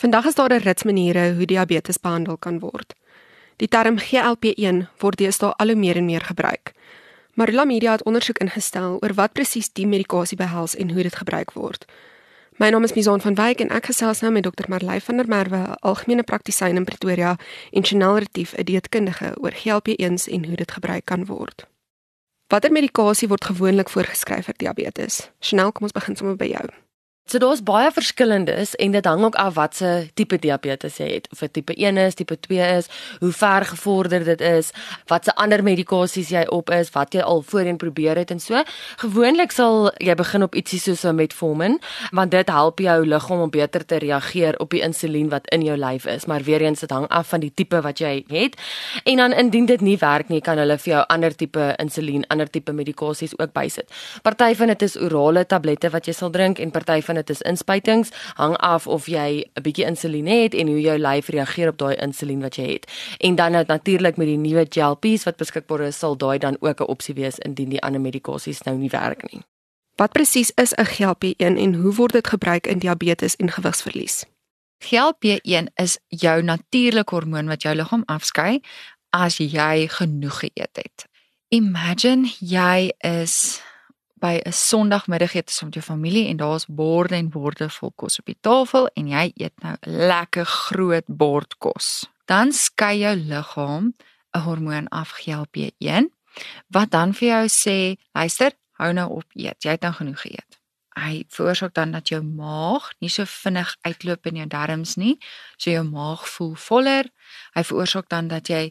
Vandag is daar 'n rits maniere hoe diabetes behandel kan word. Die term GLP-1 word deesdae al hoe meer en meer gebruik. Marula Media het ondersoek ingestel oor wat presies die medikasie behels en hoe dit gebruik word. My naam is Mizaan van Wyk en ek gesels nou met Dr. Marley van der Merwe, 'n algemene praktisyn in Pretoria, en Chanel Retief, 'n dieetkundige, oor GLP-1s en hoe dit gebruik kan word. Watter medikasie word gewoonlik voorgeskryf vir diabetes? Chanel, kom ons begin sommer by jou. So daar's baie verskillendes en dit hang ook af wat se tipe diabetes jy het. Of dit tipe 1 is, tipe 2 is, hoe ver gevorder dit is, wat se ander medikasies jy op is, wat jy al voorheen probeer het en so. Gewoonlik sal jy begin op ietsie soos metformin, want dit help jou liggaam om beter te reageer op die insulien wat in jou lyf is. Maar weer eens, dit hang af van die tipe wat jy het. En dan indien dit nie werk nie, kan hulle vir jou ander tipe insulien, ander tipe medikasies ook bysit. Party van dit is orale tablette wat jy sal drink en party van dit is inspuitings, hang af of jy 'n bietjie insulien het en hoe jou lyf reageer op daai insulien wat jy het. En dan natuurlik met die nuwe GLP's wat beskikbaar is, sal daai dan ook 'n opsie wees indien die ander medikasies nou nie werk nie. Wat presies is 'n GLP-1 en hoe word dit gebruik in diabetes en gewigsverlies? GLP-1 is jou natuurlike hormoon wat jou liggaam afskei as jy genoeg geëet het. Imagine jy is by 'n Sondagmiddagete saam met jou familie en daar's borde en borde vol kos op die tafel en jy eet nou 'n lekker groot bord kos. Dan skei jou liggaam 'n hormoon af, GLP-1, wat dan vir jou sê, luister, hou nou op eet, jy het nou genoeg geëet. Hy veroorsaak dan dat jou maag nie so vinnig uitloop in jou darmes nie, so jou maag voel voller. Hy veroorsaak dan dat jy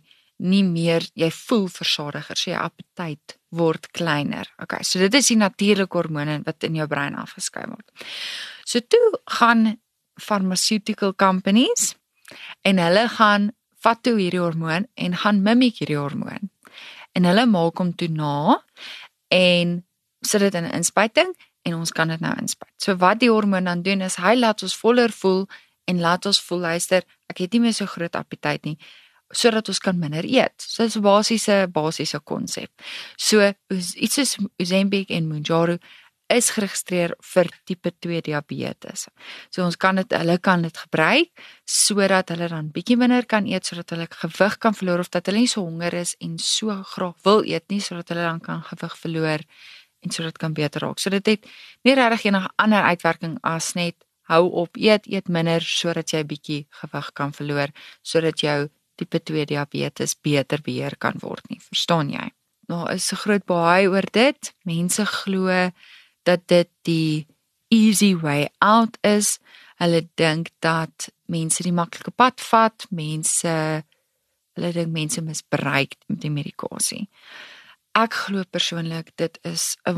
voel versadiger, so jou appetyd word kleiner. Okay, so dit is die natuurlike hormone wat in jou brein afgeskei word. So toe gaan pharmaceutical companies en hulle gaan vat toe hierdie hormoon en gaan mimiek hierdie hormoon. En hulle maak hom toe na en sit dit in 'n inspuiting en ons kan dit nou inspuit. So wat die hormoon dan doen is hy laat ons voller voel en laat ons voel, luister, ek het nie meer so groot appetyd nie, sodat ons kan minder eet. So dit is 'n basiese konsep. So iets soos Ozempic en Mounjaro is geregistreer vir tipe 2 diabetes. So hulle kan dit gebruik sodat hulle dan bietjie minder kan eet, sodat hulle gewig kan verloor of dat hulle nie so honger is en so graag wil eet nie, sodat hulle dan kan gewig verloor en sodat dit kan beter raak. So dit het nie regtig enige ander uitwerking as net hou op eet minder sodat jy bietjie gewig kan verloor, sodat jou tipe 2 diabetes beter beheer kan word nie, verstaan jy? Nou is 'n groot baai oor dit. Mense glo dat dit die easy way out is. Hulle dink dat mense die maklike pad vat, hulle dink mense misbruik die medikasie. Ek glo persoonlik dit is 'n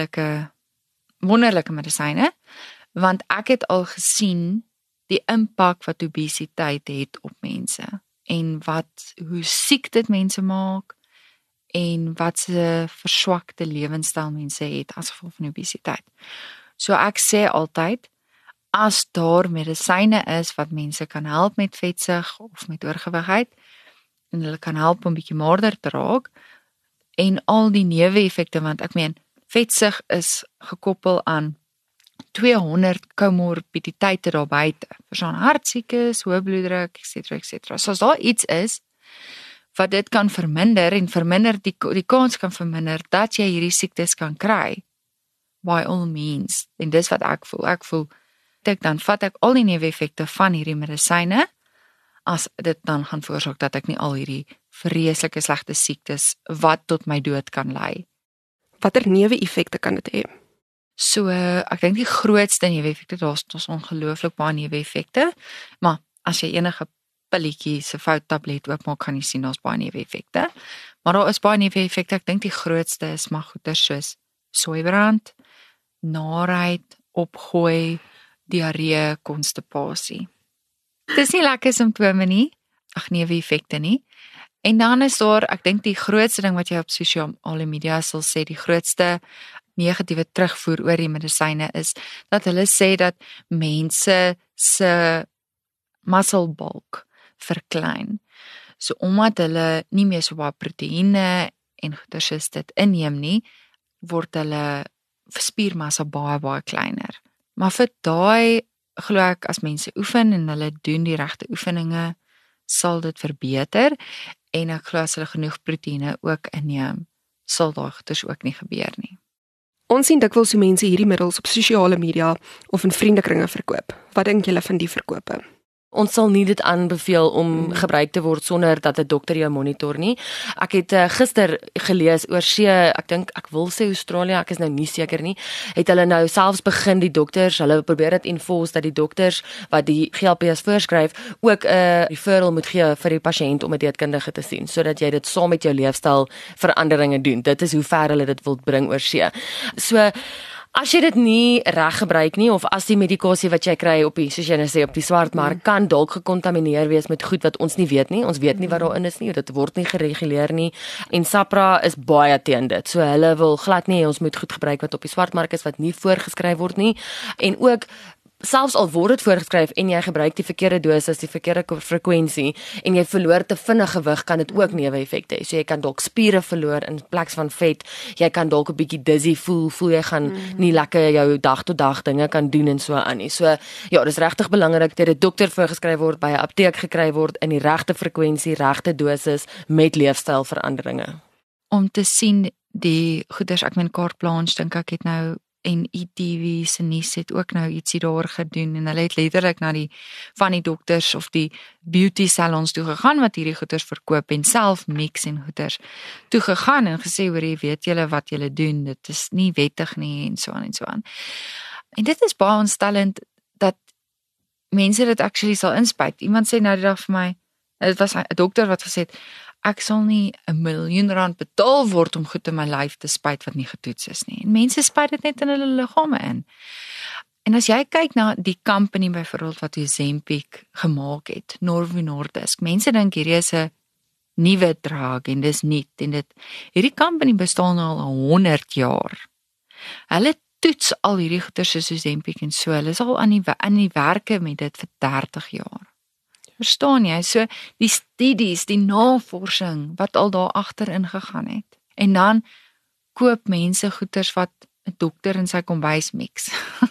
wonderlike medisyne, want ek het al gesien die impak wat obesiteit het op mense en hoe siek dit mense maak en wat se verswakte lewenstyl mense het as gevolg van obesiteit. So ek sê altyd, as daar medisyne is wat mense kan help met vetsug of met oorgewigheid en hulle kan help om bietjie maarder te raak en al die neeweffekte, want ek meen vetsug is gekoppel aan 200 komorbiditeite daar buite, verstaan, hartsiektes, hoë bloeddruk, etc. So as daar iets is wat dit kan verminder en die kans kan verminder dat jy hierdie siektes kan kry, by all means, en dis wat ek voel, dan vat ek al die neeweffekte van hierdie medisyne, as dit dan gaan veroorsaak dat ek nie al hierdie vreeslike slegte siektes wat tot my dood kan lei. Watter neeweffekte kan dit hê? So, ek dink die grootste neeweffekte, daar's ongelooflik baie neeweffekte, maar as jy enige pilletjie se fout tablet oopmaak, kan jy sien daar's baie neeweffekte. Maar daar is baie neeweffekte. Ek dink die grootste is maar goeie soos soeibrand, naarheid, opgooi, diarree, konstipasie. Dis nie lekker simptome nie, neeweffekte nie. En dan is daar, ek dink die grootste ding wat jy op sosiale media sal sê, die grootste negatiewe terugvoer oor die medisyne is, dat hulle sê dat mense se muscle bulk verklein. So omdat hulle nie meer so baie proteïene en goeders soos dit inneem nie, word hulle spiermassa baie kleiner. Maar vir daai glo ek as mense oefen en hulle doen die regte oefeninge, sal dit verbeter en ek glo as hulle genoeg proteïene ook inneem, sal daai goeters ook nie gebeur nie. Ons sien dikwels hoe mense hierdie middels op sosiale media of in vriendekringe verkoop. Wat dink julle van die verkope? Ons sal nie dit aanbeveel om gebruik te word sonder dat 'n dokter jou monitor nie. Ek het gister gelees oor ek wil sê Australië, ek is nou nie seker nie, het hulle nou selfs begin die dokters, hulle probeer dit enforce dat die dokters wat die GLP's voorskryf ook 'n referral moet gee vir die pasiënt om 'n dieetkundige te sien, sodat jy dit saam met jou leefstyl veranderinge doen. Dit is hoe ver hulle dit wil bring oor see. So as jy dit nie reg gebruik nie, of as die medikasie wat jy kry op die, soos jy nou sê, op die swartmark, kan dalk gekontamineer wees met goed wat ons nie weet nie. Ons weet nie wat daarin is nie, dit word nie gereguleer nie. En SAHPRA is baie teen dit. So hulle wil glad nie ons moet goed gebruik wat op die swartmark is, wat nie voorgeskryf word nie. En ook selfs al word dit voorgeskryf en jy gebruik die verkeerde dosis, die verkeerde frekwensie en jy verloor te vinnig gewig, kan dit ook neeweffekte hê. So jy kan dalk spiere verloor in plaas van vet. Jy kan dalk 'n bietjie dizzy voel jy gaan nie lekker jou dag tot dag dinge kan doen en so aan nie. So ja, dis regtig belangrik dat 'n dokter voorgeskryf word, by 'n apteek gekry word in die regte frekwensie, regte dosis met leefstylveranderinge. Om te sien die goeders, ek meen Carte Blanche dink ek het nou en ETV se nuus het ook nou ietsie daar gedoen en hulle het letterlik na die van die dokters of die beauty salons toe gegaan wat hierdie goeders verkoop en self mix en goeders toe gegaan en gesê hoor jy weet julle wat julle doen, dit is nie wettig nie en so aan en so aan. En dit is baie ontstellend dat mense dit actually sal inspuit. Iemand sê nou die dag vir my, dit was 'n dokter wat gesê het ek sal nie R1 miljoen betaal word om goed in my lyf te spuit wat nie getoets is nie. En mense spuit dit net in hulle liggame in. En as jy kyk na die company byvoorbeeld wat Ozempic gemaak het, Novo Nordisk, mense dink hierdie is 'n nuwe drug en dis nuut en hierdie company bestaan al 100 jaar. Hulle toets al hierdie goeie soos Ozempic en so, hulle is al aan die werke met dit vir 30 jaar. Verstaan jy? So die studies, die navorsing wat al daar agter ingegaan het. En dan koop mense goeders wat 'n dokter in sy kombuis mix.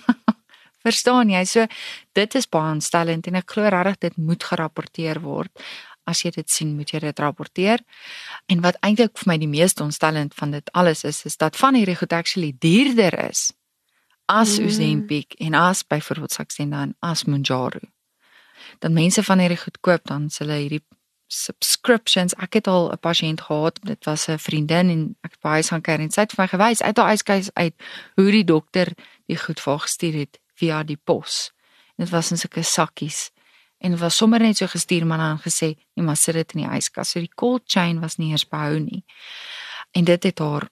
Verstaan jy? So dit is baie ontstellend en ek glo regtig dit moet gerapporteer word. As jy dit sien, moet jy dit rapporteer. En wat eintlik vir my die meeste ontstellend van dit alles is dat van hierdie goed actually duurder is as Ozempic en as byvoorbeeld Saxenda dan as Mounjaro. Dan mense van hierdie goed koop, dan s' hulle hierdie subscriptions. Ek het al 'n pasiënt gehad, dit was 'n vriendin en ek het by huis gaan kyk en sy het vir my gewys uit haar yskas uit hoe die dokter die goed vir haar gestuur het via die pos. En dit was in sulke sakkies en dit was sommer net so gestuur maar dan gesê, nee maar sit dit in die yskas. So die cold chain was nie eers behou nie. En dit het haar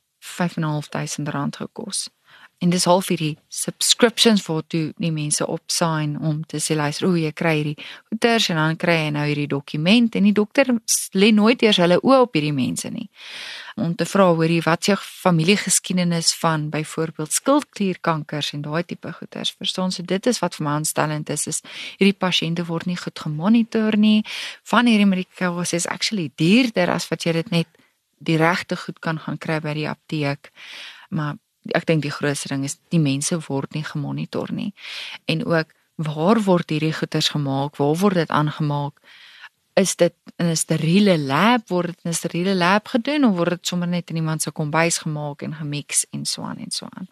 R5.500 gekos. En dis half hierdie subscriptions waartoe die mense opsign om te sê luister, jy kry hierdie goeders en dan kry jy nou hierdie dokument en die dokter lê nooit eers hulle oë op hierdie mense nie. Om te vra hoorie wat jou familiegeskiedenis van byvoorbeeld skildklierkankers en daai tipe goeders. Verstaan, so dit is wat vir my aanstellend is hierdie pasiënte word nie goed gemonitor nie. Van hierdie medikasie is actually duurder as wat jy dit net die regte goed kan gaan kry by die apteek. Maar ek dink die grootste ding is die mense word nie gemonitor nie. En ook waar word hierdie goeders gemaak? Waar word dit aangemaak? Is dit in 'n steriele lab? Word dit in 'n steriele lab gedoen of word dit sommer net in iemand se kombuis gemaak en gemix en so aan en so aan?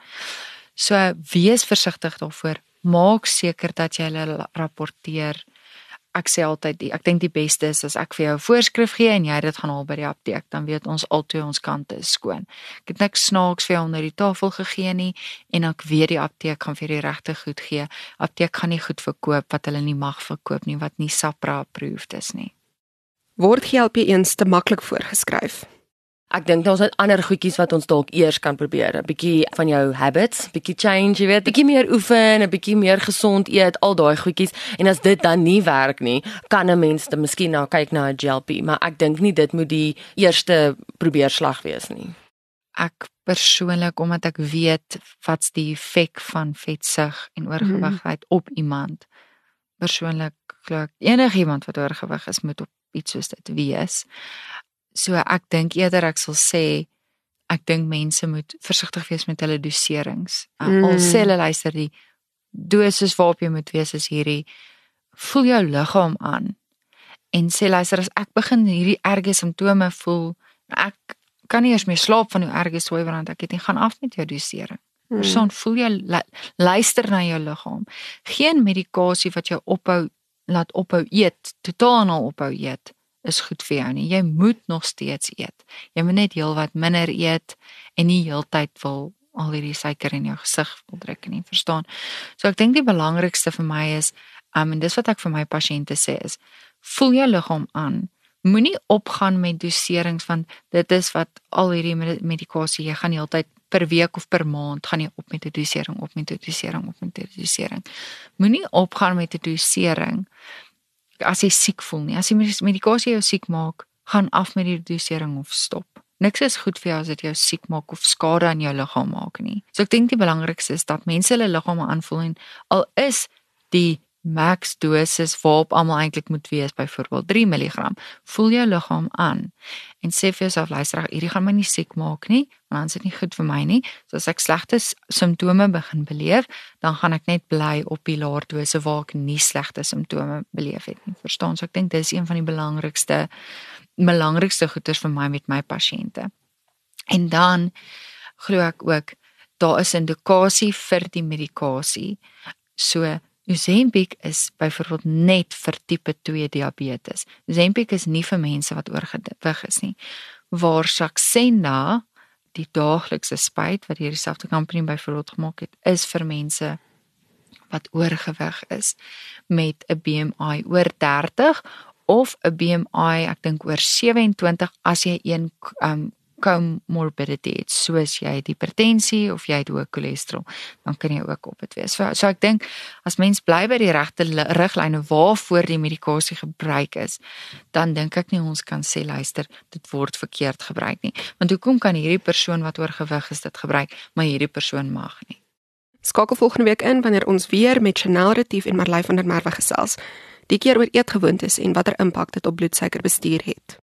So wees versigtig daarvoor. Maak seker dat jy hulle rapporteer. Ek sê altyd, ek dink die beste is as ek vir jou 'n voorskrif gee en jy dit gaan haal by die apteek, dan weet ons altyd ons kante is skoon. Ek het niks snaaks vir jou onder die tafel gegee nie en ek weet die apteek gaan vir die regte goed gee. Apteek gaan nie goed verkoop wat hulle nie mag verkoop nie, wat nie SAHPRA approved is nie. Word GLP-1s te maklik voorgeskryf? Ek dink ons het ander goedjies wat ons dalk eers kan probeer. 'n Bietjie van jou habits, bietjie change, jy weet, bietjie meer oefen, 'n bietjie meer gesond eet, al daai goedjies. En as dit dan nie werk nie, kan 'n mens dan miskien nou kyk na 'n GLP, maar ek dink nie dit moet die eerste probeerslag wees nie. Ek persoonlik, omdat ek weet wat's die effek van vetsug en oorgewigheid op iemand. Persoonlik glo ek enigiemand wat oorgewig is moet op iets soos dit wees. So ek dink eerder ek sal sê, ek dink mense moet versigtig wees met hulle doserings. Al sê hulle luister die dosis waarop jy moet wees is hierdie, voel jou liggaam aan en sê luister, as ek begin hierdie erge simptome voel, ek kan nie eers meer slaap van hoe erge swywer want ek het nie, gaan af met jou dosering. Persoon, voel jy, luister na jou liggaam. Geen medikasie wat jou laat ophou eet, totaal en al ophou eet, is goed vir jou nie. Jy moet nog steeds eet. Jy moet net heel wat minder eet en nie heeltyd wil al hierdie suiker in jou gesig wil druk nie, verstaan? So ek dink die belangrikste vir my is, en dis wat ek vir my pasiënte sê is, voel jou liggaam aan. Moenie opgaan met doserings want dit is wat al hierdie medikasie, jy gaan die hele tyd per week of per maand gaan jy op met 'n dosering, op met 'n dosering, op met 'n dosering. Moenie opgaan met 'n dosering as jy siek voel nie. As die medikasie jou siek maak, gaan af met die dosering of stop. Niks is goed vir jou as dit jou siek maak of skade aan jou liggaam maak nie. So ek dink die belangrikste is dat mense hulle liggame aanvoel en al is die max dosis waarop almal eintlik moet wees, byvoorbeeld 3 mg, voel jou liggaam aan en sê vir jouself, luister, hierdie gaan my nie siek maak nie, want dan is dit nie goed vir my nie. So as ek slegte simptome begin beleef, dan gaan ek net bly op die laer dose waar ek nie slegte simptome beleef het nie. Verstaan? So ek dink dis een van die belangrikste goeders vir my met my pasiënte. En dan glo ek ook, daar is indikasie vir die medikasie. So Ozempic is byvoorbeeld net vir tipe 2 diabetes. Ozempic is nie vir mense wat oorgewig is nie. Waar Saxenda, die daaglikse spuit wat hierdie selfde company byvoorbeeld gemaak het, is vir mense wat oorgewig is met 'n BMI oor 30 of 'n BMI, ek dink oor 27 as jy een comorbidity het, soos jy het hipertensie of jy het hoë cholesterol, dan kan jy ook op dit wees. So ek dink, as mens bly by die regte riglyne waarvoor die medikasie gebruik is, dan dink ek nie ons kan sê, luister, dit word verkeerd gebruik nie. Want hoekom kan hierdie persoon wat oorgewig is dit gebruik, maar hierdie persoon mag nie? Skakel volgende week in wanneer ons weer met Chanel Retief en Marley van der Merwe gesels. Die keer oor eetgewoontes en watter impak dit op bloedsuikerbestuur het.